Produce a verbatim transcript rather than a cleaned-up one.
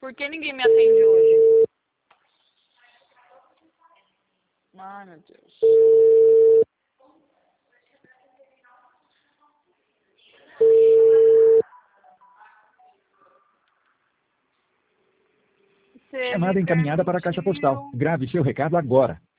por que ninguém me atende hoje? Ai, meu Deus. Você Chamada me encaminhada para a caixa postal. permitiu. Grave seu recado agora.